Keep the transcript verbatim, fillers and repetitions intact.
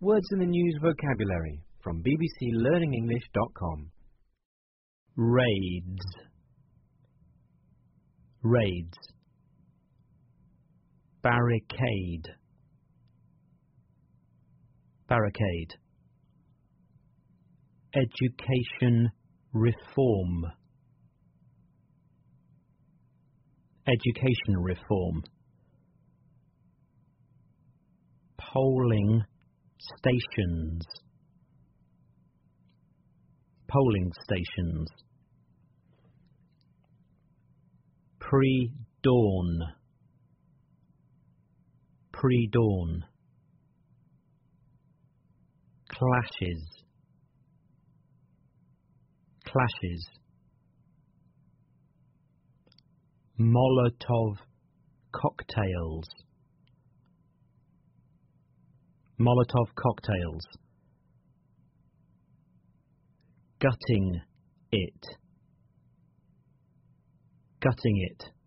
Words in the News vocabulary from b b c learning english dot com. Raids. Raids. Barricade. Barricade. Education reform. Education reform. Polling stations. Polling stations. Pre-dawn. Pre-dawn. Clashes. Clashes. Molotov cocktails. Molotov cocktails. Gutting it. Gutting it.